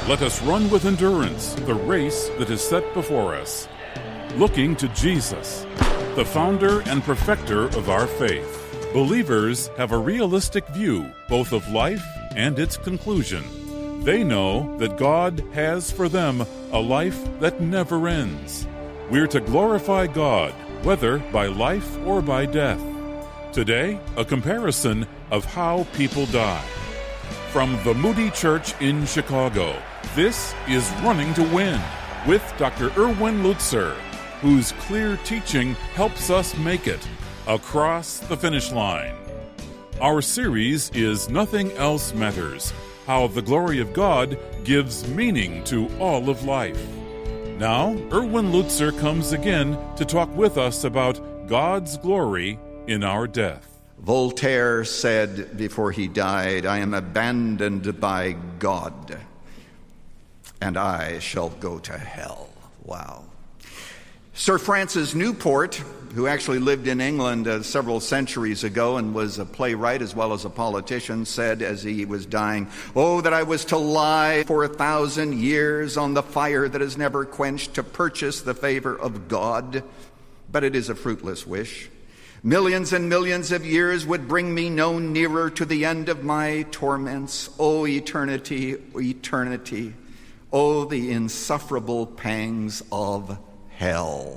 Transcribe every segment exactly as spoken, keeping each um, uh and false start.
Let us run with endurance the race that is set before us, looking to Jesus, the founder and perfecter of our faith. Believers have a realistic view both of life and its conclusion. They know that God has for them a life that never ends. We're to glorify God, whether by life or by death. Today, a comparison of how people die. From the Moody Church in Chicago, this is Running to Win with Doctor Erwin Lutzer, whose clear teaching helps us make it across the finish line. Our series is Nothing Else Matters, how the glory of God gives meaning to all of life. Now, Erwin Lutzer comes again to talk with us about God's glory in our death. Voltaire said before he died, "I am abandoned by God, and I shall go to hell." Wow. Sir Francis Newport, who actually lived in England uh, several centuries ago and was a playwright as well as a politician, said as he was dying, "Oh, that I was to lie for a thousand years on the fire that is never quenched to purchase the favor of God. But it is a fruitless wish. Millions and millions of years would bring me no nearer to the end of my torments. Oh, eternity, eternity, oh, the insufferable pangs of hell."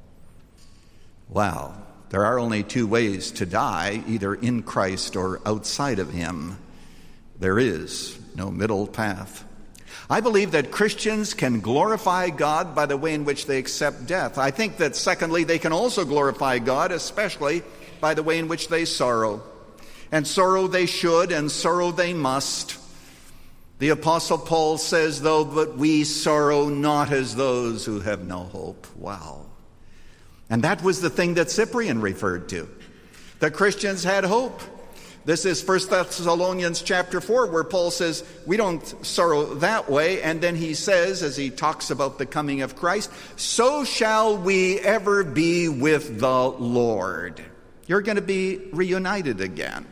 Wow. There are only two ways to die, either in Christ or outside of Him. There is no middle path. I believe that Christians can glorify God by the way in which they accept death. I think that, secondly, they can also glorify God, especially by the way in which they sorrow. And sorrow they should, and sorrow they must. The Apostle Paul says, though, "But we sorrow not as those who have no hope." Wow. And that was the thing that Cyprian referred to. The Christians had hope. This is First Thessalonians chapter four, where Paul says, we don't sorrow that way. And then he says, as he talks about the coming of Christ, "So shall we ever be with the Lord." You're going to be reunited again.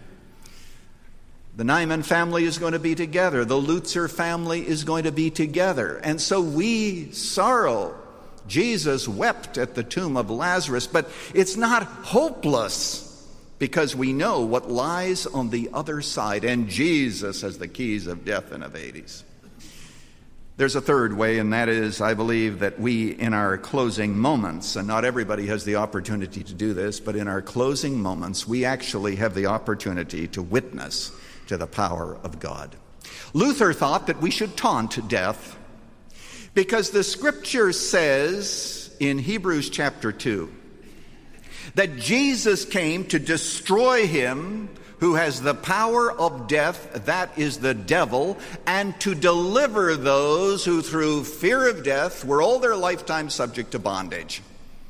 The Nyman family is going to be together. The Lutzer family is going to be together. And so we sorrow. Jesus wept at the tomb of Lazarus, but it's not hopeless because we know what lies on the other side, and Jesus has the keys of death and of Hades. There's a third way, and that is, I believe, that we, in our closing moments, and not everybody has the opportunity to do this, but in our closing moments, we actually have the opportunity to witness to the power of God. Luther thought that we should taunt death because the Scripture says in Hebrews chapter two that Jesus came to destroy him who has the power of death, that is the devil, and to deliver those who through fear of death were all their lifetime subject to bondage.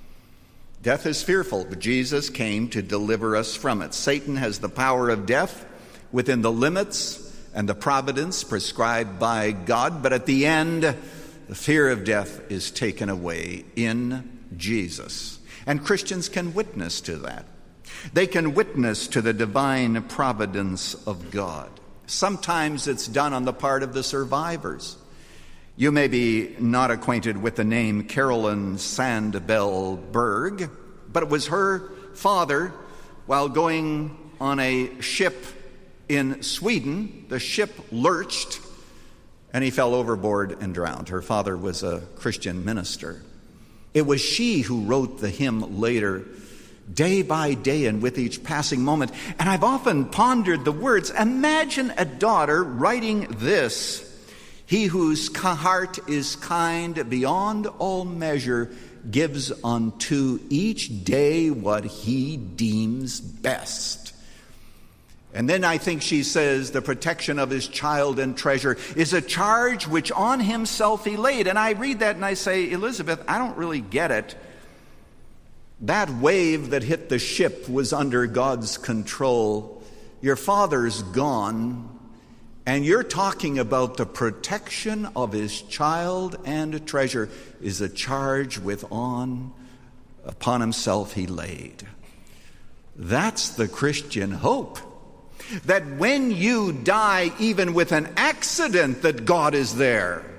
Death is fearful, but Jesus came to deliver us from it. Satan has the power of death within the limits and the providence prescribed by God, but at the end, the fear of death is taken away in Jesus. And Christians can witness to that. They can witness to the divine providence of God. Sometimes it's done on the part of the survivors. You may be not acquainted with the name Carolyn Sandbell Berg, but it was her father, while going on a ship in Sweden, the ship lurched and he fell overboard and drowned. Her father was a Christian minister. It was she who wrote the hymn later, "Day by day and with each passing moment." And I've often pondered the words. Imagine a daughter writing this: "He whose heart is kind beyond all measure gives unto each day what he deems best." And then I think she says, "The protection of his child and treasure is a charge which on himself he laid." And I read that and I say, Elizabeth, I don't really get it. That wave that hit the ship was under God's control. Your father's gone, and you're talking about the protection of his child and treasure is a charge with on upon himself he laid. That's the Christian hope. That when you die, even with an accident, that God is there.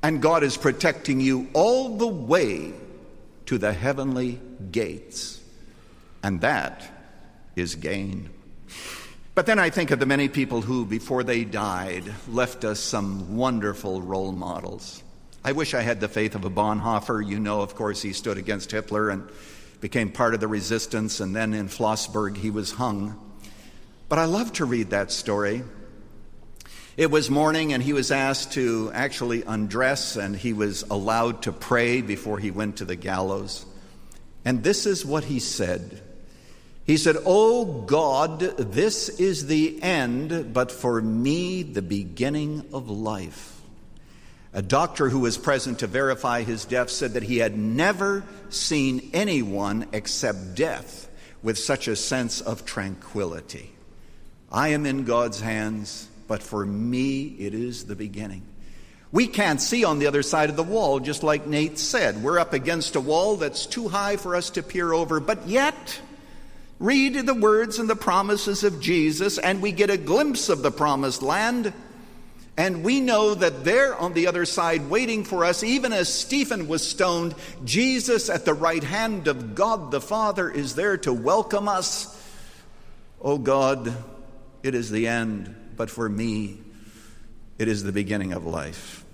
And God is protecting you all the way to the heavenly gates. And that is gain. But then I think of the many people who, before they died, left us some wonderful role models. I wish I had the faith of a Bonhoeffer. You know, of course, he stood against Hitler and became part of the resistance, and then in Flossburg he was hung. But I love to read that story. It was morning, and he was asked to actually undress, and he was allowed to pray before he went to the gallows. And this is what he said. He said, "Oh God, this is the end, but for me the beginning of life." A doctor who was present to verify his death said that he had never seen anyone except death with such a sense of tranquility. I am in God's hands, but for me it is the beginning. We can't see on the other side of the wall, just like Nate said. We're up against a wall that's too high for us to peer over, but yet read the words and the promises of Jesus, and we get a glimpse of the promised land. And we know that there on the other side, waiting for us, even as Stephen was stoned, Jesus at the right hand of God the Father is there to welcome us. Oh God, it is the end, but for me, it is the beginning of life.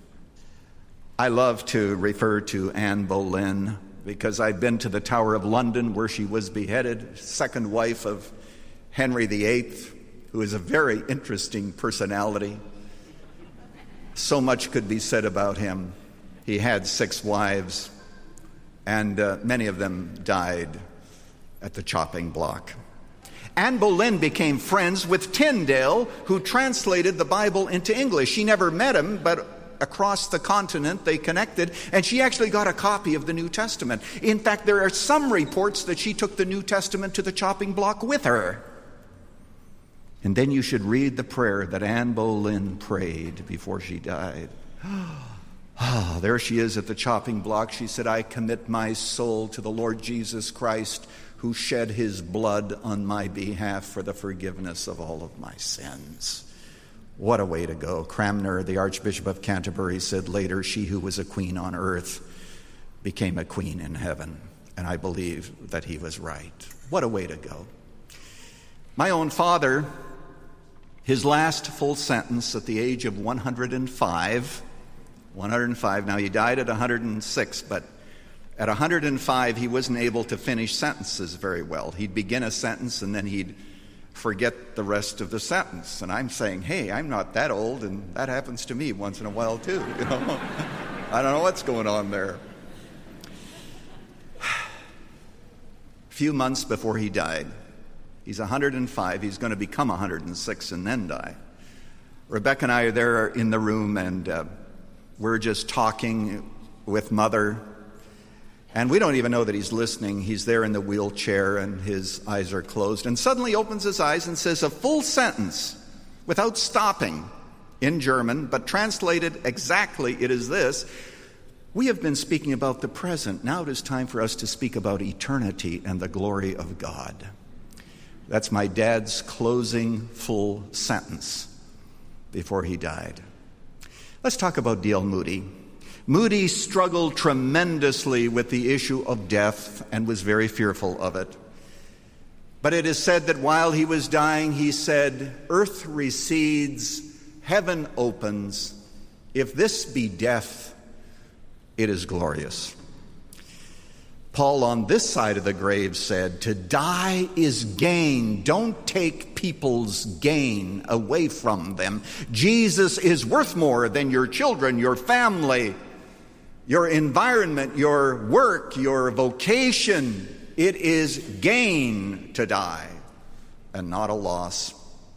I love to refer to Anne Boleyn because I've been to the Tower of London where she was beheaded, second wife of Henry the Eighth, who is a very interesting personality. So much could be said about him. He had six wives, and uh, many of them died at the chopping block. Anne Boleyn became friends with Tyndale, who translated the Bible into English. She never met him, but across the continent they connected, and she actually got a copy of the New Testament. In fact, there are some reports that she took the New Testament to the chopping block with her. And then you should read the prayer that Anne Boleyn prayed before she died. Ah, there she is at the chopping block. She said, "I commit my soul to the Lord Jesus Christ, who shed his blood on my behalf for the forgiveness of all of my sins." What a way to go. Cranmer, the Archbishop of Canterbury, said later, "She who was a queen on earth became a queen in heaven." And I believe that he was right. What a way to go. My own father, his last full sentence at the age of one hundred five, one hundred five, now he died at one hundred six, but at one hundred five he wasn't able to finish sentences very well. He'd begin a sentence and then he'd forget the rest of the sentence. And I'm saying, hey, I'm not that old, and that happens to me once in a while too. You know, I don't know what's going on there. A few months before he died, he's one hundred five. He's going to become one hundred six and then die. Rebecca and I are there in the room, and uh, we're just talking with Mother. And we don't even know that he's listening. He's there in the wheelchair, and his eyes are closed. And suddenly opens his eyes and says a full sentence without stopping in German, but translated exactly, it is this: "We have been speaking about the present. Now it is time for us to speak about eternity and the glory of God." That's my dad's closing full sentence before he died. Let's talk about D L Moody. Moody struggled tremendously with the issue of death and was very fearful of it. But it is said that while he was dying, he said, "Earth recedes, heaven opens. If this be death, it is glorious." Paul on this side of the grave said, "To die is gain. Don't take people's gain away from them. Jesus is worth more than your children, your family, your environment, your work, your vocation. It is gain to die and not a loss."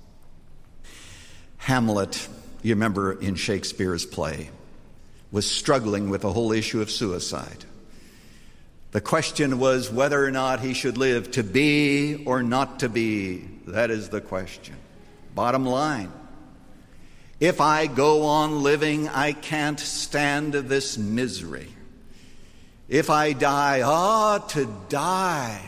Hamlet, you remember in Shakespeare's play, was struggling with the whole issue of suicide. The question was whether or not he should live, to be or not to be. That is the question. Bottom line, if I go on living, I can't stand this misery. If I die, ah, to die.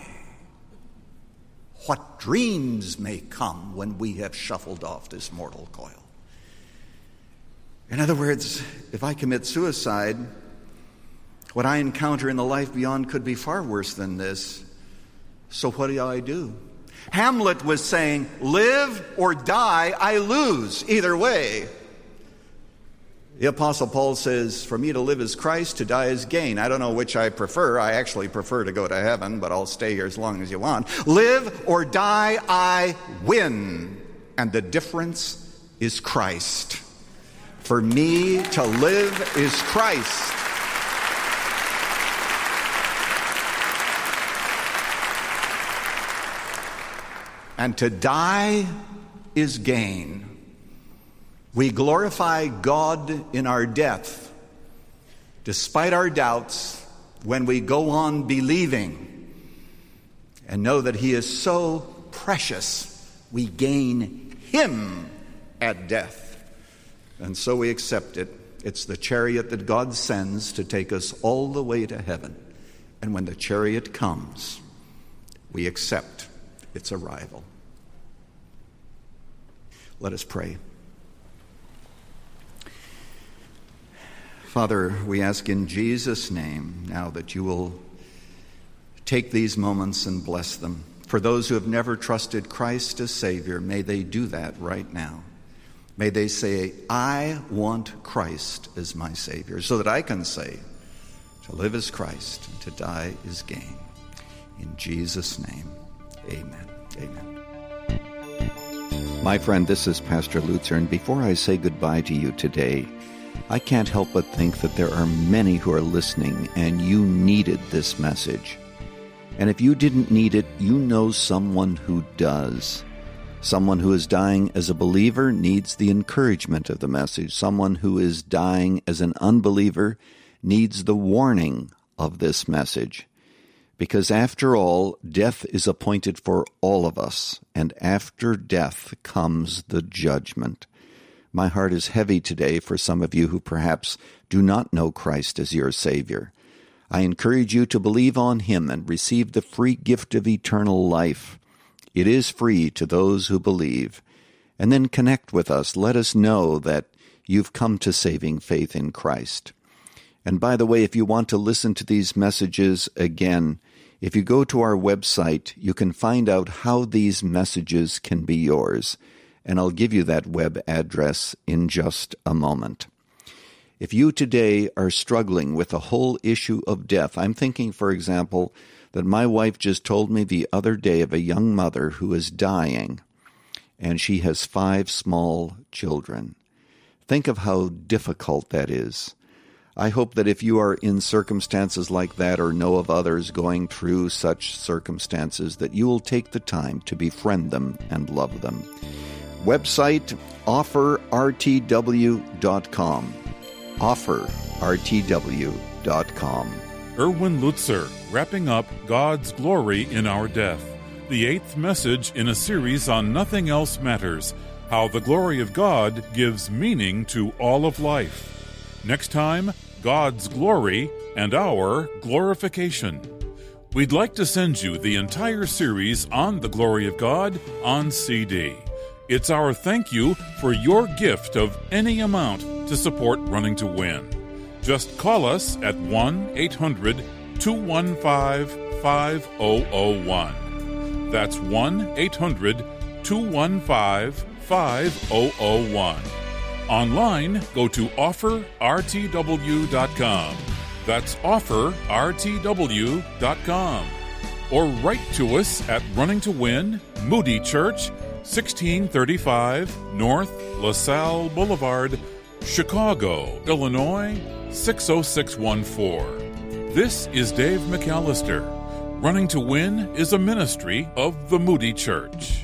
What dreams may come when we have shuffled off this mortal coil. In other words, if I commit suicide, what I encounter in the life beyond could be far worse than this. So what do I do? Hamlet was saying, live or die, I lose. Either way. The Apostle Paul says, for me to live is Christ, to die is gain. I don't know which I prefer. I actually prefer to go to heaven, but I'll stay here as long as you want. Live or die, I win. And the difference is Christ. For me to live is Christ. And to die is gain. We glorify God in our death, despite our doubts, when we go on believing and know that He is so precious, we gain Him at death. And so we accept it. It's the chariot that God sends to take us all the way to heaven. And when the chariot comes, we accept its arrival. Let us pray. Father, we ask in Jesus' name now that you will take these moments and bless them. For those who have never trusted Christ as Savior, may they do that right now. May they say, I want Christ as my Savior, so that I can say, to live is Christ and to die is gain. In Jesus' name, amen. Amen. My friend, this is Pastor Lutzer, and before I say goodbye to you today, I can't help but think that there are many who are listening and you needed this message. And if you didn't need it, you know someone who does. Someone who is dying as a believer needs the encouragement of the message. Someone who is dying as an unbeliever needs the warning of this message. Because after all, death is appointed for all of us, and after death comes the judgment. My heart is heavy today for some of you who perhaps do not know Christ as your Savior. I encourage you to believe on Him and receive the free gift of eternal life. It is free to those who believe. And then connect with us. Let us know that you've come to saving faith in Christ. And by the way, if you want to listen to these messages again, if you go to our website, you can find out how these messages can be yours. And I'll give you that web address in just a moment. If you today are struggling with the whole issue of death, I'm thinking, for example, that my wife just told me the other day of a young mother who is dying, and she has five small children. Think of how difficult that is. I hope that if you are in circumstances like that or know of others going through such circumstances, that you will take the time to befriend them and love them. Website, offer r t w dot com. offer r t w dot com. Erwin Lutzer, wrapping up God's Glory in Our Death, the eighth message in a series on Nothing Else Matters, how the glory of God gives meaning to all of life. Next time, God's glory and our glorification. We'd like to send you the entire series on the glory of God on C D. It's our thank you for your gift of any amount to support Running to Win. Just call us at one eight hundred two one five five zero zero one. That's one eight hundred two one five five zero zero one. Online, go to offer r t w dot com. That's offer r t w dot com. Or write to us at Running to Win, Moody Church, sixteen thirty-five North LaSalle Boulevard, Chicago, Illinois, six oh six one four. This is Dave McAllister. Running to Win is a ministry of the Moody Church.